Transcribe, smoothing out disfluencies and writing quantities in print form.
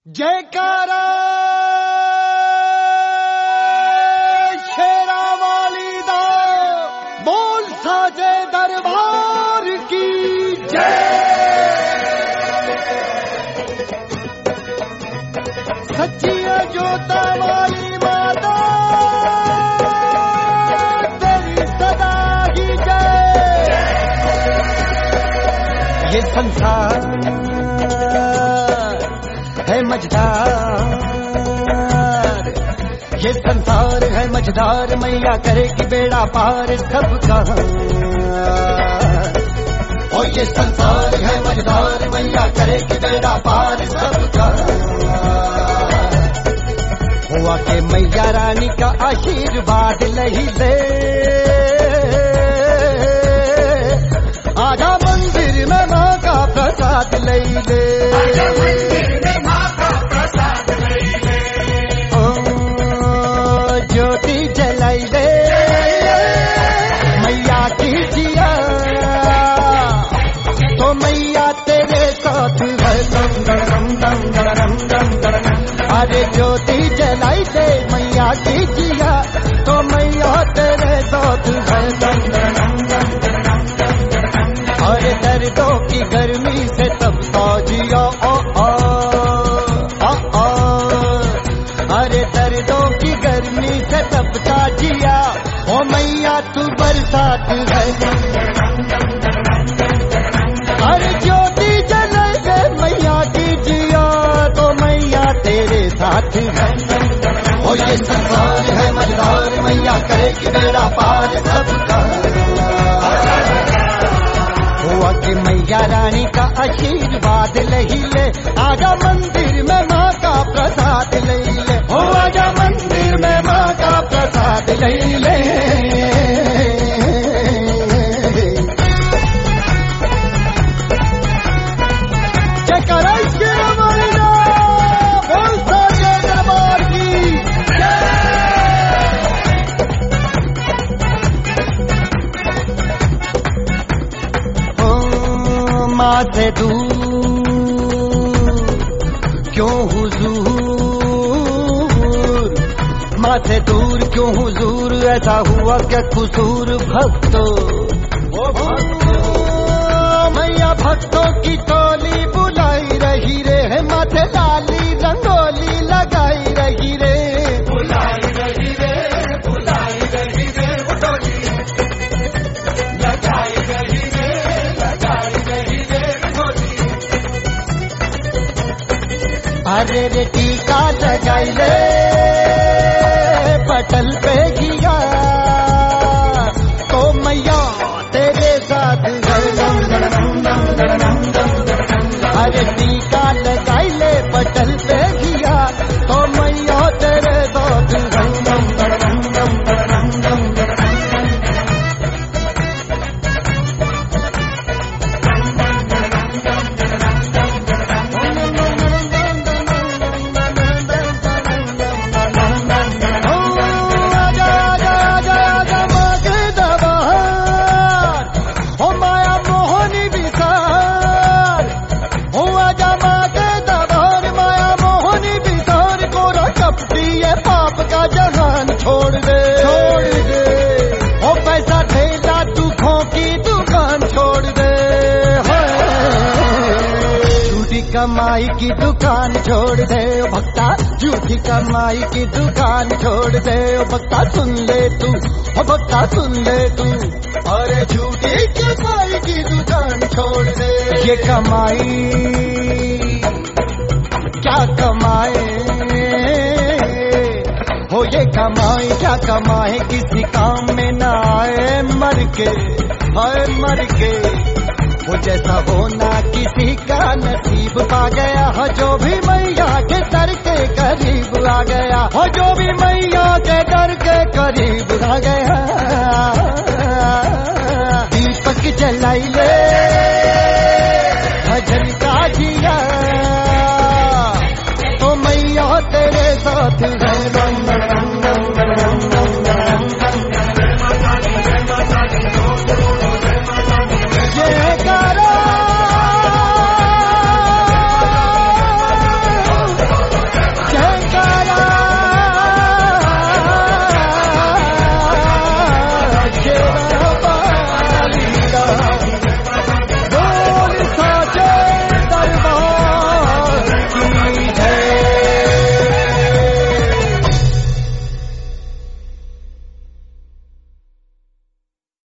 जयकारा शेरा वाली दा बोल साजे दरबार की जय। सच्ची जोता वाली माता तेरी सदा ही जय। ये संसार है मझधार, ये संसार है मझधार, मैया करेगी बेड़ा पार सबका। और ये संसार है मझधार, मैया करेगी बेड़ा पार सबका। हुआ के मैया रानी का आशीर्वाद लही ले, आजा मंदिर में माँ का प्रसाद लही ले। ज्योति जलाई ले मैया की जिया, तो मैया तेरे साथ है दम दम दम दम दम दम। अरे ज्योति जलाई ले मैया की जिया, तो मैया तेरे साथ है दम दम दम दम। अरे दर्दों की गर्मी से तब जिया ओ अरे दर्दों की गर्मी से तपता जिया, ओ मैया तू बरसात है। अरे ज्योति जलाई दे मैया की जिया, तो मैया तेरे साथ है। ओ ये संसार है मझधार, मैया करेगी बेड़ा पार सबका। हुआ कि मैया रानी का आशीर्वाद लही ले, आजा मंदिर में माँ का प्रसाद लही ले। हो आजा मंदिर में माँ का प्रसाद लही ले। जयकारा शेरा वाली दा बोल साजे दरबार की जय। माँ से दूर क्यों हुजूर, माँ से दूर क्यों हुजूर, ऐसा हुआ क्या कसूर भक्तों। मैया भक्तों की टोली बुलाई रही रे, माथे लाली रंगोली लगाई रही रे। बुलाई रही रे, बुलाई रही रे, टोली लगाई रही रे, लगाई रही रे टोली। अरे रे टीका लगाई ले पटल पे गिया, तो मैया तेरे साथ है। अरे टीका लगाई ले पटल पे गिया, तो मैया तेरे साथ है। छोड़ दे, छोड़ दे, ओ पैसा ठेला दुखों की दुकान छोड़ दे। झूठी कमाई की दुकान छोड़ दे ओ भक्ता, झूठी कमाई की दुकान छोड़ दे ओ भक्ता। सुन ले तू ओ भक्ता, सुन ले तू। अरे झूठी कमाई की दुकान छोड़ दे। ये कमाई क्या कमाए हो, ये कमाए क्या कमाए, किसी काम में न आए मर के, हाय मर के। वो जैसा होना किसी का नसीब पा गया हो, जो भी मैया के दर के करीब आ गया हो, जो भी मैया के दर के करीब आ गया। दीपक जलाई ले भजन का जिया, तो मैया तेरे साथ है।